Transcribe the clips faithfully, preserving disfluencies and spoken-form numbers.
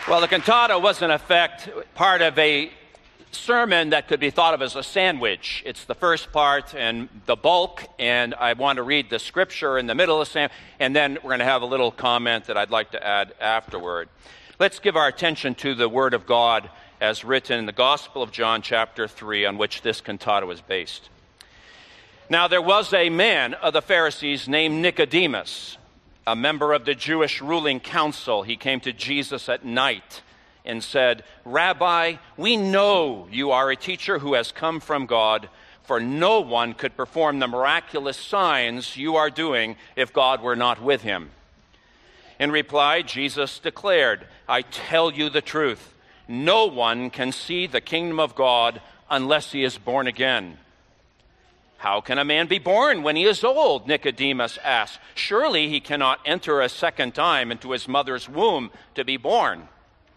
Well, the cantata was, in effect, part of a sermon that could be thought of as a sandwich. It's the first part and the bulk, and I want to read the scripture in the middle of the sandwich, and then we're going to have a little comment that I'd like to add afterward. Let's give our attention to the Word of God as written in the Gospel of John, chapter three, on which this cantata was based. Now there was a man of the Pharisees named Nicodemus, a member of the Jewish ruling council. He came to Jesus at night and said, "Rabbi, we know you are a teacher who has come from God, for no one could perform the miraculous signs you are doing if God were not with him." In reply, Jesus declared, "I tell you the truth. No one can see the kingdom of God unless he is born again." "How can a man be born when he is old?" Nicodemus asked. "Surely he cannot enter a second time into his mother's womb to be born."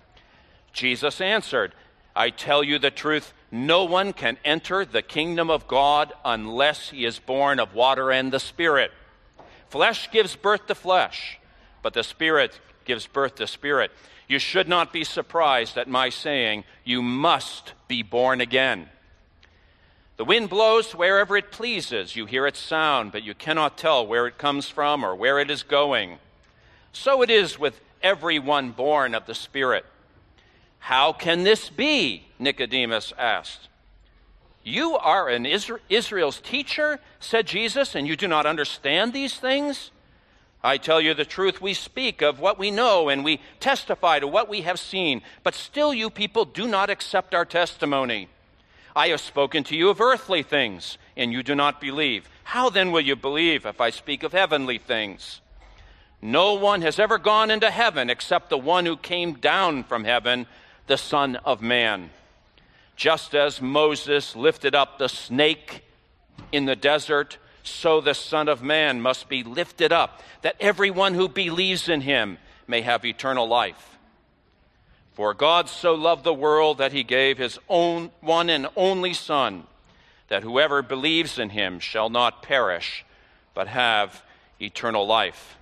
Jesus answered, "I tell you the truth, no one can enter the kingdom of God unless he is born of water and the Spirit. Flesh gives birth to flesh, but the Spirit gives birth to spirit. You should not be surprised at my saying, you must be born again. The wind blows wherever it pleases. You hear its sound, but you cannot tell where it comes from or where it is going. So it is with everyone born of the Spirit." "How can this be?" Nicodemus asked. "You are an Isra- Israel's teacher," said Jesus, "and you do not understand these things? I tell you the truth, we speak of what we know and we testify to what we have seen, but still you people do not accept our testimony. I have spoken to you of earthly things, and you do not believe. How then will you believe if I speak of heavenly things? No one has ever gone into heaven except the one who came down from heaven, the Son of Man. Just as Moses lifted up the snake in the desert, so the Son of Man must be lifted up, that everyone who believes in him may have eternal life. For God so loved the world that he gave his own one and only Son, that whoever believes in him shall not perish, but have eternal life."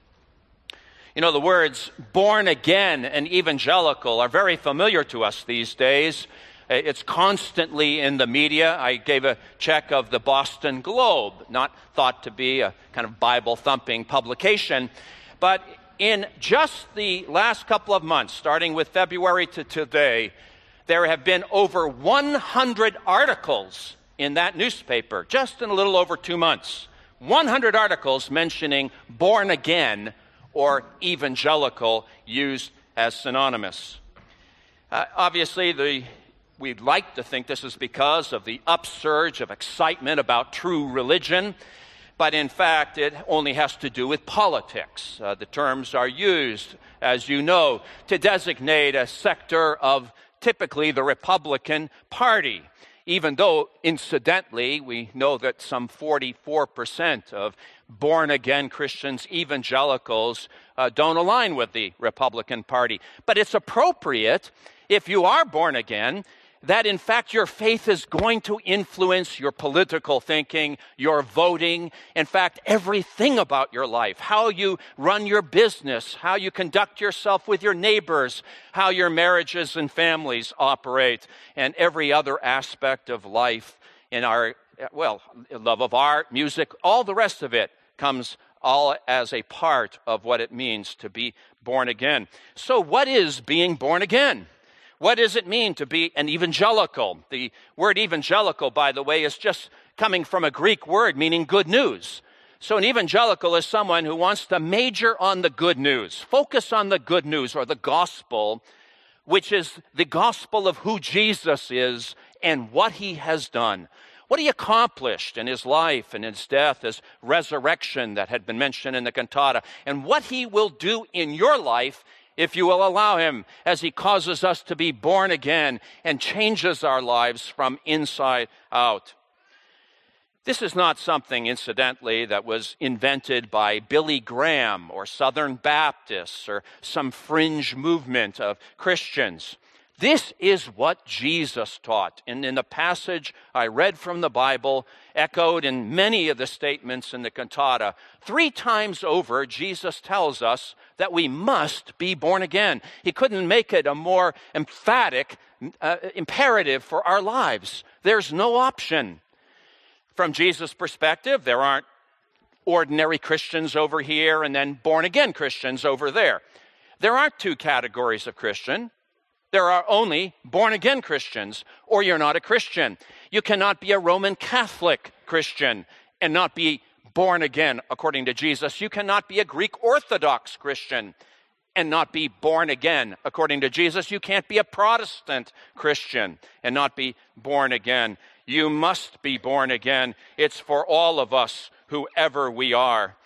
You know, the words born again and evangelical are very familiar to us these days. It's constantly in the media. I gave a check of the Boston Globe, not thought to be a kind of Bible-thumping publication, but in just the last couple of months, starting with February to today, there have been over one hundred articles in that newspaper, just in a little over two months. one hundred articles mentioning born again or evangelical used as synonymous. Uh, obviously, the we'd like to think this is because of the upsurge of excitement about true religion. But in fact, it only has to do with politics. Uh, the terms are used, as you know, to designate a sector of typically the Republican Party, even though, incidentally, we know that some forty-four percent of born-again Christians, evangelicals, uh, don't align with the Republican Party. But it's appropriate, if you are born again, that in fact your faith is going to influence your political thinking, your voting, in fact, everything about your life, how you run your business, how you conduct yourself with your neighbors, how your marriages and families operate, and every other aspect of life in our, well, love of art, music, all the rest of it comes all as a part of what it means to be born again. So what is being born again? What does it mean to be an evangelical? The word evangelical, by the way, is just coming from a Greek word meaning good news. So an evangelical is someone who wants to major on the good news, focus on the good news or the gospel, which is the gospel of who Jesus is and what he has done. What he accomplished in his life and his death, his resurrection that had been mentioned in the cantata, and what he will do in your life if you will allow him, as he causes us to be born again and changes our lives from inside out. This is not something, incidentally, that was invented by Billy Graham or Southern Baptists or some fringe movement of Christians. This is what Jesus taught. And in the passage I read from the Bible, echoed in many of the statements in the cantata, three times over, Jesus tells us that we must be born again. He couldn't make it a more emphatic uh, imperative for our lives. There's no option. From Jesus' perspective, there aren't ordinary Christians over here and then born-again Christians over there. There aren't two categories of Christian. There are only born-again Christians, or you're not a Christian. You cannot be a Roman Catholic Christian and not be born again, according to Jesus. You cannot be a Greek Orthodox Christian and not be born again, according to Jesus. You can't be a Protestant Christian and not be born again. You must be born again. It's for all of us, whoever we are.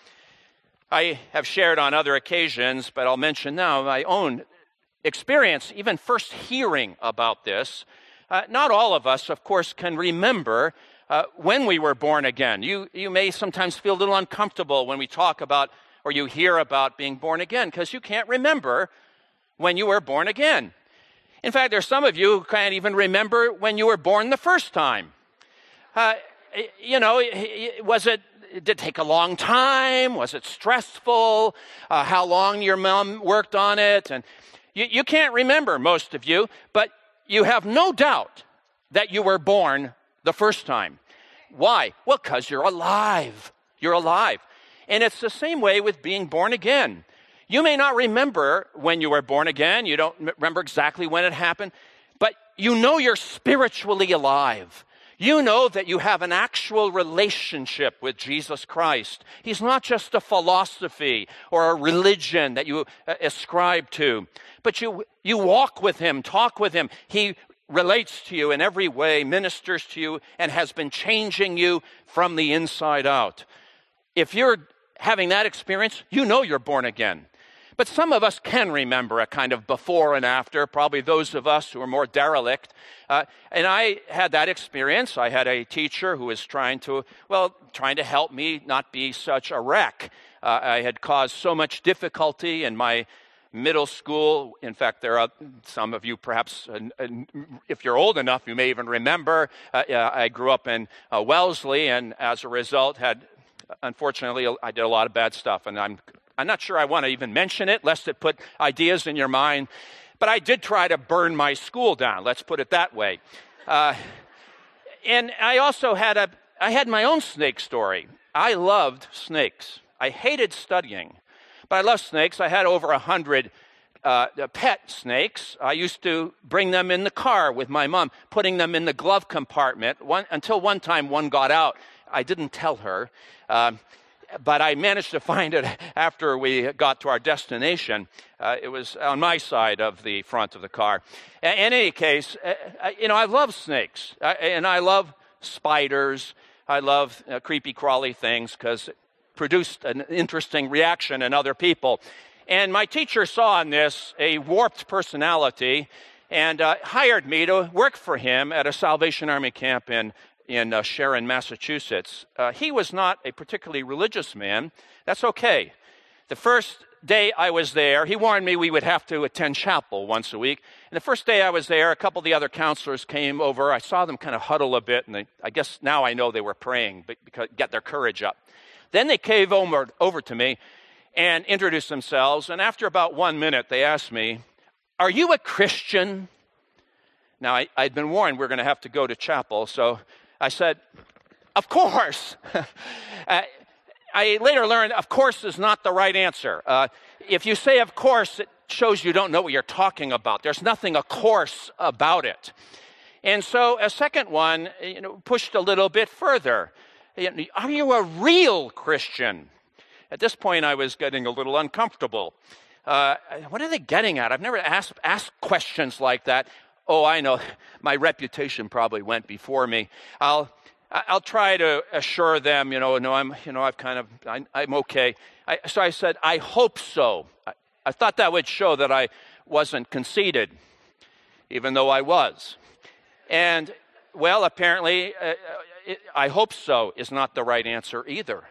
I have shared on other occasions, but I'll mention now my own experience, even first hearing about this. Uh, not all of us, of course, can remember uh, when we were born again. You, you may sometimes feel a little uncomfortable when we talk about or you hear about being born again because you can't remember when you were born again. In fact, there's some of you who can't even remember when you were born the first time. Uh, you know, was it Did it take a long time? Was it stressful? Uh, how long your mom worked on it? And you, you can't remember, most of you, but you have no doubt that you were born the first time. Why? Well, because you're alive. You're alive. And it's the same way with being born again. You may not remember when you were born again. You don't remember exactly when it happened, but you know you're spiritually alive. You know that you have an actual relationship with Jesus Christ. He's not just a philosophy or a religion that you uh, ascribe to, but you, you walk with him, talk with him. He relates to you in every way, ministers to you, and has been changing you from the inside out. If you're having that experience, you know you're born again. But some of us can remember a kind of before and after, probably those of us who are more derelict. Uh, and I had that experience. I had a teacher who was trying to, well, trying to help me not be such a wreck. Uh, I had caused so much difficulty in my middle school. In fact, there are some of you perhaps, uh, if you're old enough, you may even remember. Uh, I grew up in uh, Wellesley, and as a result had, unfortunately, I did a lot of bad stuff, and I'm I'm not sure I want to even mention it, lest it put ideas in your mind. But I did try to burn my school down. Let's put it that way. Uh, and I also had a, I had my own snake story. I loved snakes. I hated studying, but I loved snakes. I had over a hundred uh, pet snakes. I used to bring them in the car with my mom, putting them in the glove compartment. One, until one time, one got out. I didn't tell her. Uh, But I managed to find it after we got to our destination. Uh, it was on my side of the front of the car. In any case, uh, you know, I love snakes. Uh, and I love spiders. I love uh, creepy, crawly things because it produced an interesting reaction in other people. And my teacher saw in this a warped personality and uh, hired me to work for him at a Salvation Army camp in in uh, Sharon, Massachusetts. Uh, he was not a particularly religious man. That's okay. The first day I was there, he warned me we would have to attend chapel once a week. And the first day I was there, a couple of the other counselors came over. I saw them kind of huddle a bit, and they, I guess now I know they were praying, but because get their courage up. Then they came over, over to me and introduced themselves. And after about one minute, they asked me, "Are you a Christian?" Now, I, I'd been warned we're going to have to go to chapel, so I said, "Of course." uh, I later learned, of course is not the right answer. Uh, if you say of course, it shows you don't know what you're talking about. There's nothing of course about it. And so a second one, you know, pushed a little bit further. "Are you a real Christian?" At this point, I was getting a little uncomfortable. Uh, what are they getting at? I've never asked, asked questions like that. Oh, I know. My reputation probably went before me. I'll, I'll try to assure them, you know, no, I'm, you know, I've kind of, I, I'm okay. I, so I said, "I hope so." I, I thought that would show that I wasn't conceited, even though I was. And well, apparently, uh, it, "I hope so" is not the right answer either.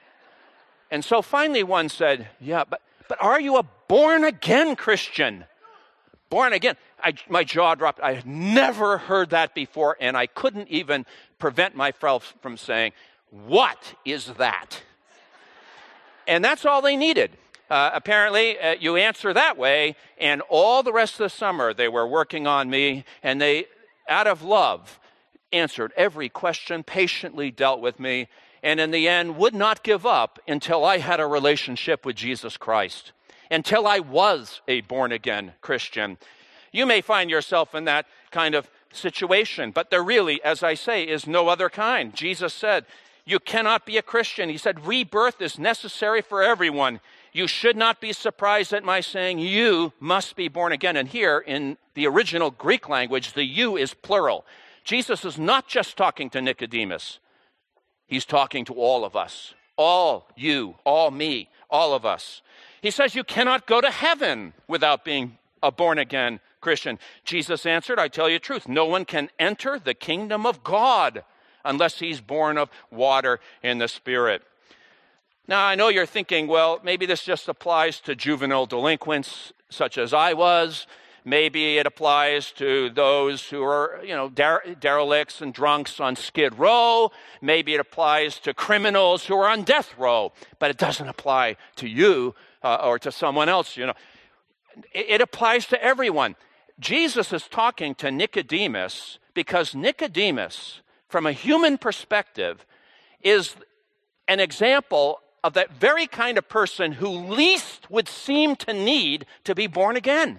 And so finally, one said, "Yeah, but but are you a born again Christian?" born again. I, my jaw dropped. I had never heard that before, and I couldn't even prevent myself from saying, what is that? And that's all they needed. Uh, apparently, uh, you answer that way, and all the rest of the summer they were working on me, and they, out of love, answered every question, patiently dealt with me, and in the end would not give up until I had a relationship with Jesus Christ, until I was a born-again Christian. You may find yourself in that kind of situation, but there really, as I say, is no other kind. Jesus said, you cannot be a Christian. He said, rebirth is necessary for everyone. You should not be surprised at my saying, you must be born again. And here in the original Greek language, the you is plural. Jesus is not just talking to Nicodemus. He's talking to all of us. All you, all me, all of us. He says you cannot go to heaven without being a born-again Christian. Jesus answered, I tell you the truth, no one can enter the kingdom of God unless he's born of water and the Spirit. Now, I know you're thinking, well, maybe this just applies to juvenile delinquents such as I was. Maybe it applies to those who are, you know, dere- derelicts and drunks on Skid Row. Maybe it applies to criminals who are on death row. But it doesn't apply to you uh, or to someone else, you know. It, it applies to everyone. Jesus is talking to Nicodemus because Nicodemus, from a human perspective, is an example of that very kind of person who least would seem to need to be born again.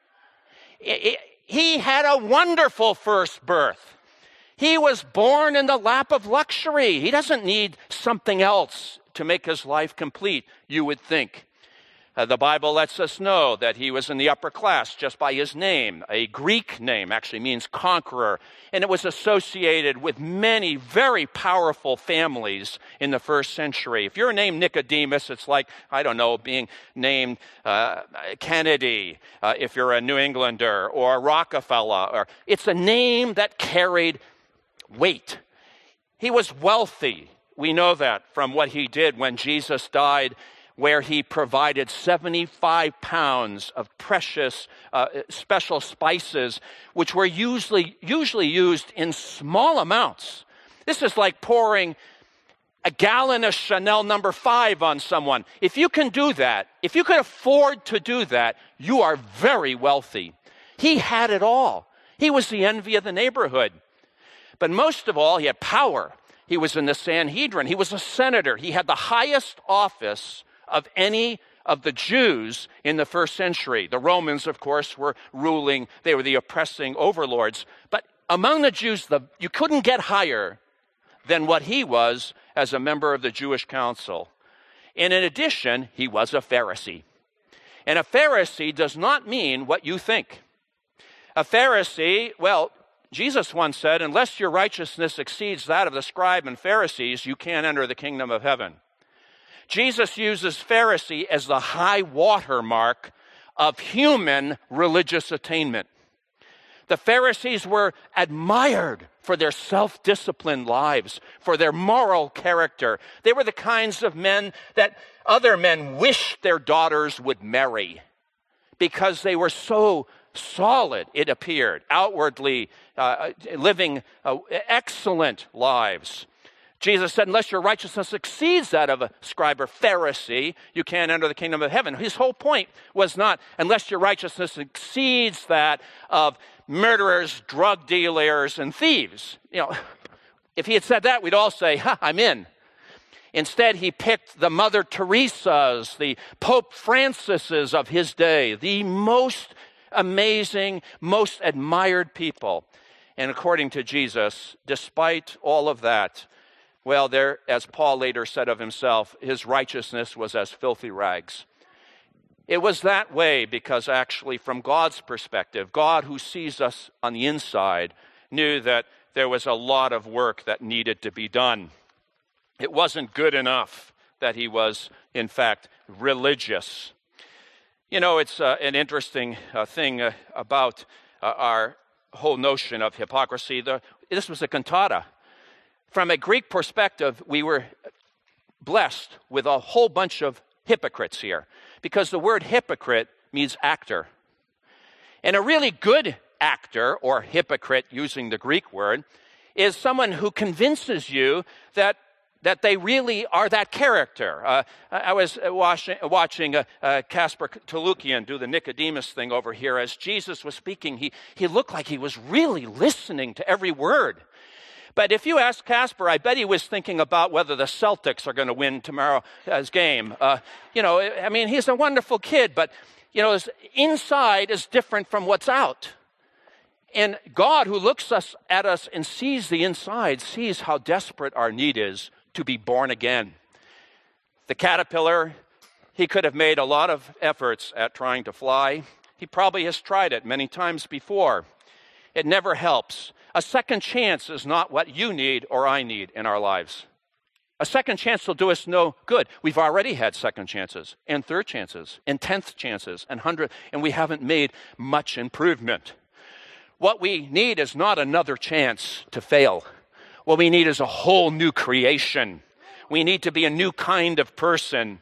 He had a wonderful first birth. He was born in the lap of luxury. He doesn't need something else to make his life complete, you would think. Uh, the Bible lets us know that he was in the upper class just by his name. A Greek name actually means conqueror, and it was associated with many very powerful families in the first century. If you're named Nicodemus, it's like, I don't know, being named uh, Kennedy, uh, if you're a New Englander, or Rockefeller. Or, it's a name that carried weight. He was wealthy. We know that from what he did when Jesus died, where he provided seventy-five pounds of precious uh, special spices, which were usually, usually used in small amounts. This is like pouring a gallon of Chanel number five on someone. If you can do that, if you can afford to do that, you are very wealthy. He had it all. He was the envy of the neighborhood. But most of all, he had power. He was in the Sanhedrin. He was a senator. He had the highest office of any of the Jews in the first century. The Romans, of course, were ruling. They were the oppressing overlords. But among the Jews, the, you couldn't get higher than what he was as a member of the Jewish council. And in addition, he was a Pharisee. And a Pharisee does not mean what you think. A Pharisee, well, Jesus once said, unless your righteousness exceeds that of the scribe and Pharisees, you can't enter the kingdom of heaven. Jesus uses Pharisee as the high water mark of human religious attainment. The Pharisees were admired for their self-disciplined lives, for their moral character. They were the kinds of men that other men wished their daughters would marry because they were so solid, it appeared, outwardly uh, living uh, excellent lives. Jesus said, unless your righteousness exceeds that of a scribe or Pharisee, you can't enter the kingdom of heaven. His whole point was not, unless your righteousness exceeds that of murderers, drug dealers, and thieves. You know, if he had said that, we'd all say, ha, I'm in. Instead, he picked the Mother Teresa's, the Pope Francis's of his day, the most amazing, most admired people. And according to Jesus, despite all of that, well, there, as Paul later said of himself, his righteousness was as filthy rags. It was that way because actually from God's perspective, God who sees us on the inside knew that there was a lot of work that needed to be done. It wasn't good enough that he was, in fact, religious. You know, it's uh, an interesting uh, thing uh, about uh, our whole notion of hypocrisy. The, this was a cantata. From a Greek perspective, we were blessed with a whole bunch of hypocrites here because the word hypocrite means actor. And a really good actor, or hypocrite, using the Greek word, is someone who convinces you that that they really are that character. Uh, I was watching, watching uh, uh, Casper Tolukian do the Nicodemus thing over here. As Jesus was speaking, he, he looked like he was really listening to every word. But if you ask Casper, I bet he was thinking about whether the Celtics are going to win tomorrow's game. Uh, you know, I mean, he's a wonderful kid, but, you know, his inside is different from what's out. And God, who looks us at us and sees the inside, sees how desperate our need is to be born again. The caterpillar, he could have made a lot of efforts at trying to fly. He probably has tried it many times before. It never helps. A second chance is not what you need or I need in our lives. A second chance will do us no good. We've already had second chances and third chances and tenth chances and hundred, and we haven't made much improvement. What we need is not another chance to fail. What we need is a whole new creation. We need to be a new kind of person.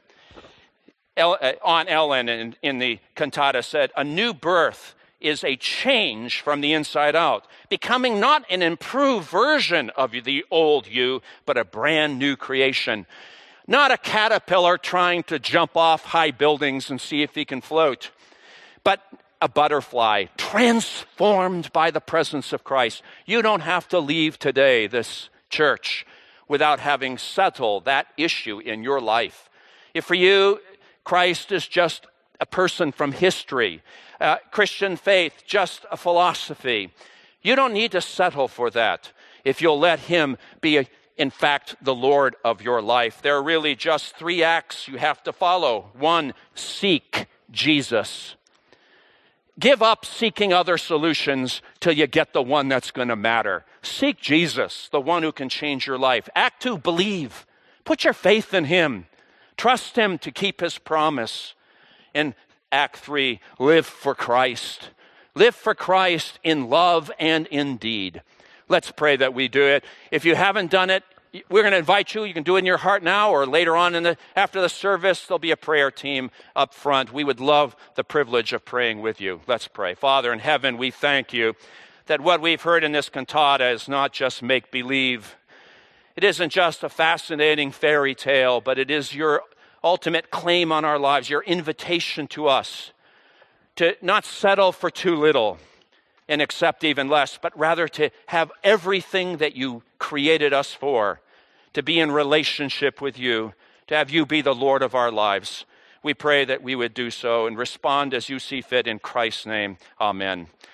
El, uh, Aunt Ellen in, in the cantata said, a new birth is a change from the inside out, becoming not an improved version of the old you, but a brand new creation. Not a caterpillar trying to jump off high buildings and see if he can float, but a butterfly transformed by the presence of Christ. You don't have to leave today, this church, without having settled that issue in your life. If for you, Christ is just a person from history, uh, Christian faith, just a philosophy, you don't need to settle for that if you'll let him be, in fact, the Lord of your life. There are really just three acts you have to follow. One, seek Jesus. Give up seeking other solutions till you get the one that's going to matter. Seek Jesus, the one who can change your life. Act two, believe. Put your faith in him. Trust him to keep his promise. And act three, live for Christ. Live for Christ in love and in deed. Let's pray that we do it. If you haven't done it, we're going to invite you. You can do it in your heart now, or later on in the after the service, there'll be a prayer team up front. We would love the privilege of praying with you. Let's pray. Father in heaven, we thank you that what we've heard in this cantata is not just make-believe. It isn't just a fascinating fairy tale, but it is your ultimate claim on our lives, your invitation to us to not settle for too little and accept even less, but rather to have everything that you created us for, to be in relationship with you, to have you be the Lord of our lives. We pray that we would do so and respond as you see fit in Christ's name. Amen.